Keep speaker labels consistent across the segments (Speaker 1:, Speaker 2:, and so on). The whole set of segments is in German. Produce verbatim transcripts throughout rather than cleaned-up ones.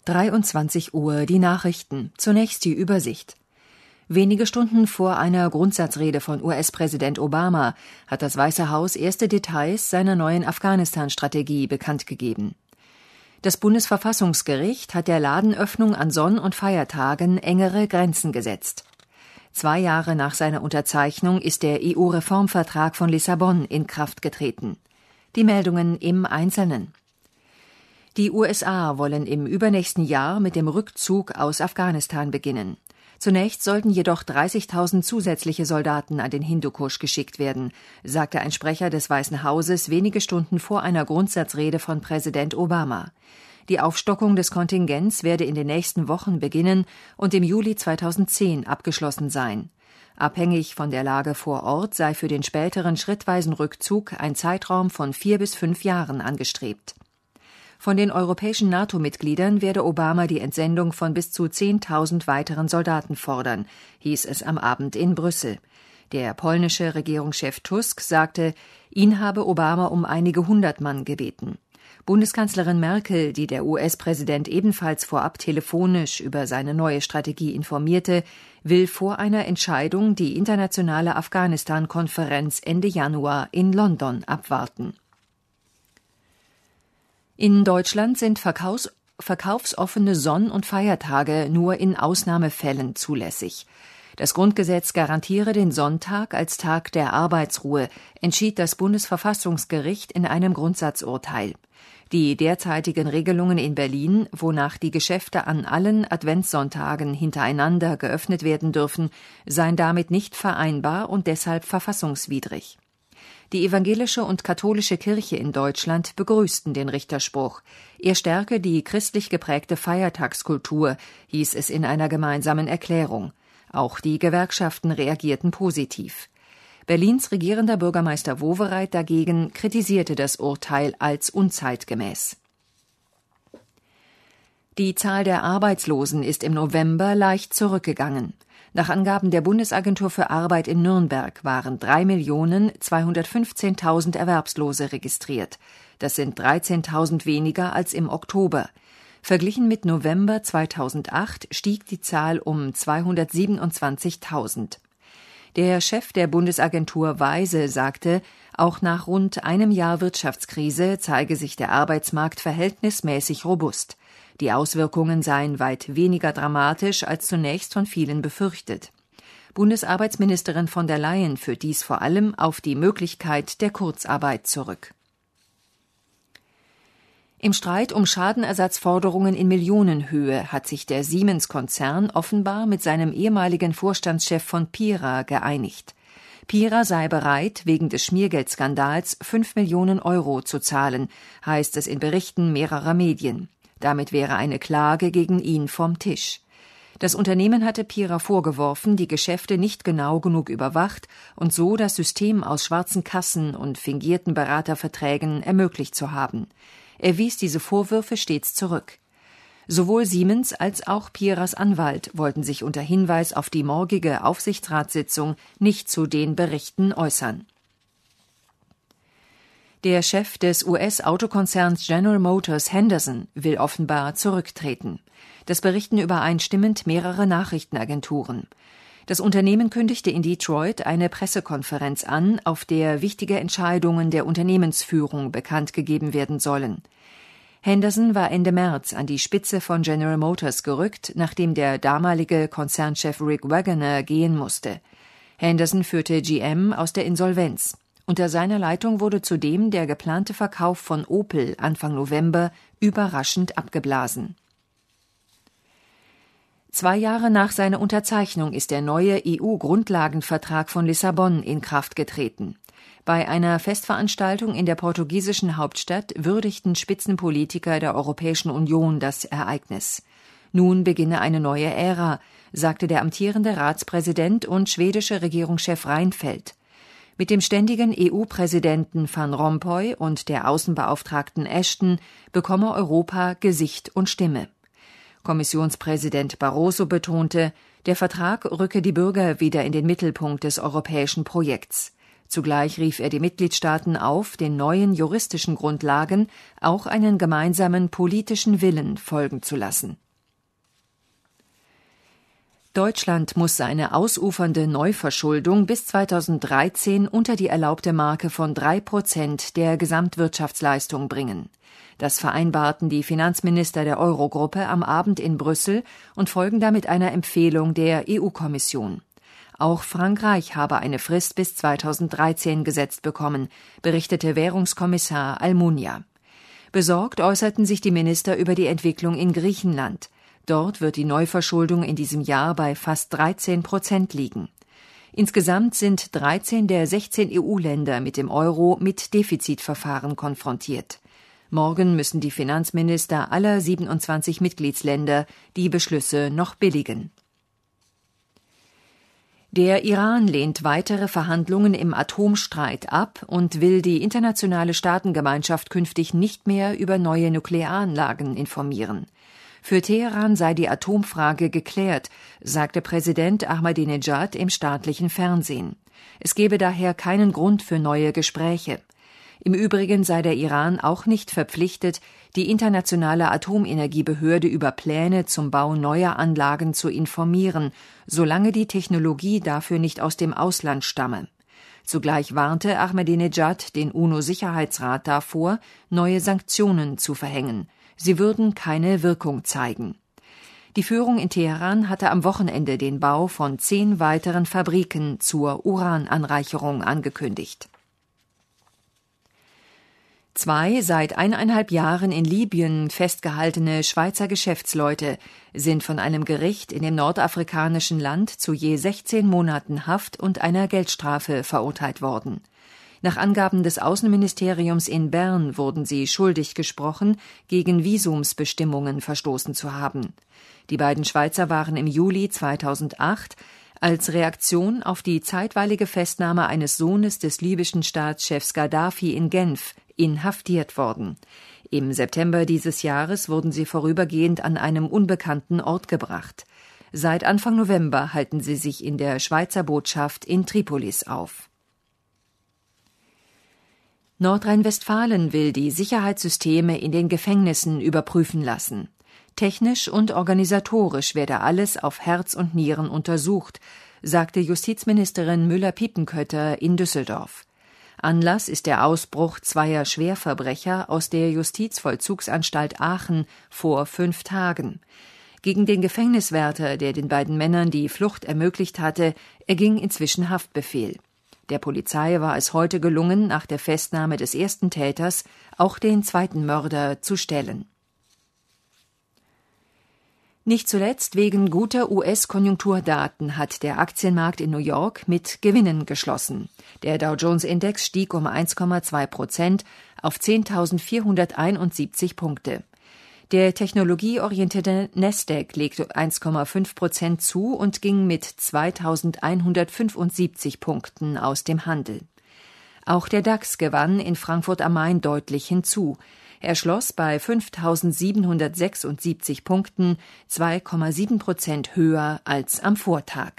Speaker 1: dreiundzwanzig Uhr die Nachrichten. Zunächst die Übersicht. Wenige Stunden vor einer Grundsatzrede von U S-Präsident Obama hat das Weiße Haus erste Details seiner neuen Afghanistan-Strategie bekannt gegeben. Das Bundesverfassungsgericht hat der Ladenöffnung an Sonn- und Feiertagen engere Grenzen gesetzt. Zwei Jahre nach seiner Unterzeichnung ist der E U-Reformvertrag von Lissabon in Kraft getreten. Die Meldungen im Einzelnen. Die U S A wollen im übernächsten Jahr mit dem Rückzug aus Afghanistan beginnen. Zunächst sollten jedoch dreißigtausend zusätzliche Soldaten an den Hindukusch geschickt werden, sagte ein Sprecher des Weißen Hauses wenige Stunden vor einer Grundsatzrede von Präsident Obama. Die Aufstockung des Kontingents werde in den nächsten Wochen beginnen und im Juli zweitausendzehn abgeschlossen sein. Abhängig von der Lage vor Ort sei für den späteren schrittweisen Rückzug ein Zeitraum von vier bis fünf Jahren angestrebt. Von den europäischen NATO-Mitgliedern werde Obama die Entsendung von bis zu zehntausend weiteren Soldaten fordern, hieß es am Abend in Brüssel. Der polnische Regierungschef Tusk sagte, ihn habe Obama um einige hundert Mann gebeten. Bundeskanzlerin Merkel, die der U S-Präsident ebenfalls vorab telefonisch über seine neue Strategie informierte, will vor einer Entscheidung die internationale Afghanistan-Konferenz Ende Januar in London abwarten. In Deutschland sind Verkaufs- verkaufsoffene Sonn- und Feiertage nur in Ausnahmefällen zulässig. Das Grundgesetz garantiere den Sonntag als Tag der Arbeitsruhe, entschied das Bundesverfassungsgericht in einem Grundsatzurteil. Die derzeitigen Regelungen in Berlin, wonach die Geschäfte an allen Adventssonntagen hintereinander geöffnet werden dürfen, seien damit nicht vereinbar und deshalb verfassungswidrig. Die evangelische und katholische Kirche in Deutschland begrüßten den Richterspruch. Er stärke die christlich geprägte Feiertagskultur, hieß es in einer gemeinsamen Erklärung. Auch die Gewerkschaften reagierten positiv. Berlins regierender Bürgermeister Wowereit dagegen kritisierte das Urteil als unzeitgemäß. Die Zahl der Arbeitslosen ist im November leicht zurückgegangen. Nach Angaben der Bundesagentur für Arbeit in Nürnberg waren drei Millionen zweihundertfünfzehntausend Erwerbslose registriert. Das sind dreizehntausend weniger als im Oktober. Verglichen mit November zweitausendacht stieg die Zahl um zweihundertsiebenundzwanzigtausend. Der Chef der Bundesagentur Weise sagte, auch nach rund einem Jahr Wirtschaftskrise zeige sich der Arbeitsmarkt verhältnismäßig robust. Die Auswirkungen seien weit weniger dramatisch als zunächst von vielen befürchtet. Bundesarbeitsministerin von der Leyen führt dies vor allem auf die Möglichkeit der Kurzarbeit zurück. Im Streit um Schadenersatzforderungen in Millionenhöhe hat sich der Siemens-Konzern offenbar mit seinem ehemaligen Vorstandschef von Pira geeinigt. Pira sei bereit, wegen des Schmiergeldskandals fünf Millionen Euro zu zahlen, heißt es in Berichten mehrerer Medien. Damit wäre eine Klage gegen ihn vom Tisch. Das Unternehmen hatte Pira vorgeworfen, die Geschäfte nicht genau genug überwacht und so das System aus schwarzen Kassen und fingierten Beraterverträgen ermöglicht zu haben. Er wies diese Vorwürfe stets zurück. Sowohl Siemens als auch Piras Anwalt wollten sich unter Hinweis auf die morgige Aufsichtsratssitzung nicht zu den Berichten äußern. Der Chef des U S-Autokonzerns General Motors Henderson will offenbar zurücktreten. Das berichten übereinstimmend mehrere Nachrichtenagenturen. Das Unternehmen kündigte in Detroit eine Pressekonferenz an, auf der wichtige Entscheidungen der Unternehmensführung bekannt gegeben werden sollen. Henderson war Ende März an die Spitze von General Motors gerückt, nachdem der damalige Konzernchef Rick Wagoner gehen musste. Henderson führte G M aus der Insolvenz. Unter seiner Leitung wurde zudem der geplante Verkauf von Opel Anfang November überraschend abgeblasen. Zwei Jahre nach seiner Unterzeichnung ist der neue E U-Grundlagenvertrag von Lissabon in Kraft getreten. Bei einer Festveranstaltung in der portugiesischen Hauptstadt würdigten Spitzenpolitiker der Europäischen Union das Ereignis. Nun beginne eine neue Ära, sagte der amtierende Ratspräsident und schwedische Regierungschef Reinfeldt. Mit dem ständigen E U-Präsidenten Van Rompuy und der Außenbeauftragten Ashton bekomme Europa Gesicht und Stimme. Kommissionspräsident Barroso betonte, der Vertrag rücke die Bürger wieder in den Mittelpunkt des europäischen Projekts. Zugleich rief er die Mitgliedstaaten auf, den neuen juristischen Grundlagen auch einen gemeinsamen politischen Willen folgen zu lassen. Deutschland muss seine ausufernde Neuverschuldung bis zweitausenddreizehn unter die erlaubte Marke von drei Prozent der Gesamtwirtschaftsleistung bringen. Das vereinbarten die Finanzminister der Eurogruppe am Abend in Brüssel und folgen damit einer Empfehlung der E U-Kommission. Auch Frankreich habe eine Frist bis zweitausenddreizehn gesetzt bekommen, berichtete Währungskommissar Almunia. Besorgt äußerten sich die Minister über die Entwicklung in Griechenland. Dort wird die Neuverschuldung in diesem Jahr bei fast dreizehn Prozent liegen. Insgesamt sind dreizehn der sechzehn E U-Länder mit dem Euro mit Defizitverfahren konfrontiert. Morgen müssen die Finanzminister aller siebenundzwanzig Mitgliedsländer die Beschlüsse noch billigen. Der Iran lehnt weitere Verhandlungen im Atomstreit ab und will die internationale Staatengemeinschaft künftig nicht mehr über neue Nuklearanlagen informieren. Für Teheran sei die Atomfrage geklärt, sagte Präsident Ahmadinejad im staatlichen Fernsehen. Es gebe daher keinen Grund für neue Gespräche. Im Übrigen sei der Iran auch nicht verpflichtet, die internationale Atomenergiebehörde über Pläne zum Bau neuer Anlagen zu informieren, solange die Technologie dafür nicht aus dem Ausland stamme. Zugleich warnte Ahmadinejad den UNO-Sicherheitsrat davor, neue Sanktionen zu verhängen. Sie würden keine Wirkung zeigen. Die Führung in Teheran hatte am Wochenende den Bau von zehn weiteren Fabriken zur Urananreicherung angekündigt. Zwei seit eineinhalb Jahren in Libyen festgehaltene Schweizer Geschäftsleute sind von einem Gericht in dem nordafrikanischen Land zu je sechzehn Monaten Haft und einer Geldstrafe verurteilt worden. Nach Angaben des Außenministeriums in Bern wurden sie schuldig gesprochen, gegen Visumsbestimmungen verstoßen zu haben. Die beiden Schweizer waren im Juli zweitausendacht als Reaktion auf die zeitweilige Festnahme eines Sohnes des libyschen Staatschefs Gaddafi in Genf inhaftiert worden. Im September dieses Jahres wurden sie vorübergehend an einem unbekannten Ort gebracht. Seit Anfang November halten sie sich in der Schweizer Botschaft in Tripolis auf. Nordrhein-Westfalen will die Sicherheitssysteme in den Gefängnissen überprüfen lassen. Technisch und organisatorisch werde alles auf Herz und Nieren untersucht, sagte Justizministerin Müller-Piepenkötter in Düsseldorf. Anlass ist der Ausbruch zweier Schwerverbrecher aus der Justizvollzugsanstalt Aachen vor fünf Tagen. Gegen den Gefängniswärter, der den beiden Männern die Flucht ermöglicht hatte, erging inzwischen Haftbefehl. Der Polizei war es heute gelungen, nach der Festnahme des ersten Täters auch den zweiten Mörder zu stellen. Nicht zuletzt wegen guter U S-Konjunkturdaten hat der Aktienmarkt in New York mit Gewinnen geschlossen. Der Dow-Jones-Index stieg um eins Komma zwei Prozent auf zehntausendvierhunderteinundsiebzig Punkte. Der technologieorientierte Nasdaq legte eins Komma fünf Prozent zu und ging mit zweitausendeinhundertfünfundsiebzig Punkten aus dem Handel. Auch der DAX gewann in Frankfurt am Main deutlich hinzu. Er schloss bei fünftausendsiebenhundertsechsundsiebzig Punkten, zwei Komma sieben Prozent höher als am Vortag.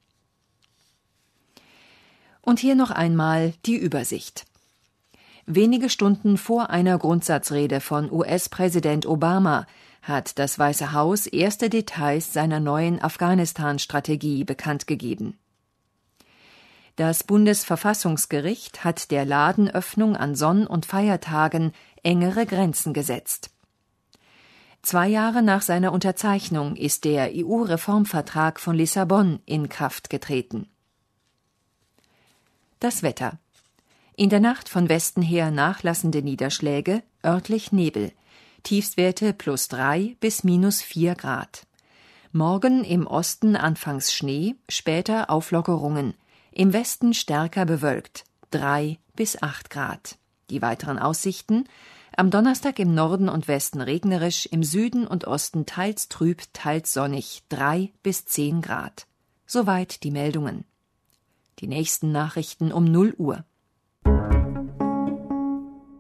Speaker 1: Und hier noch einmal die Übersicht. Wenige Stunden vor einer Grundsatzrede von U S-Präsident Obama hat das Weiße Haus erste Details seiner neuen Afghanistan-Strategie bekannt gegeben. Das Bundesverfassungsgericht hat der Ladenöffnung an Sonn- und Feiertagen engere Grenzen gesetzt. Zwei Jahre nach seiner Unterzeichnung ist der E U-Reformvertrag von Lissabon in Kraft getreten. Das Wetter. In der Nacht von Westen her nachlassende Niederschläge, örtlich Nebel, Tiefstwerte plus drei bis minus vier Grad. Morgen im Osten anfangs Schnee, später Auflockerungen, im Westen stärker bewölkt, drei bis acht Grad. Die weiteren Aussichten: am Donnerstag im Norden und Westen regnerisch, im Süden und Osten teils trüb, teils sonnig, drei bis zehn Grad. Soweit die Meldungen. Die nächsten Nachrichten um null Uhr.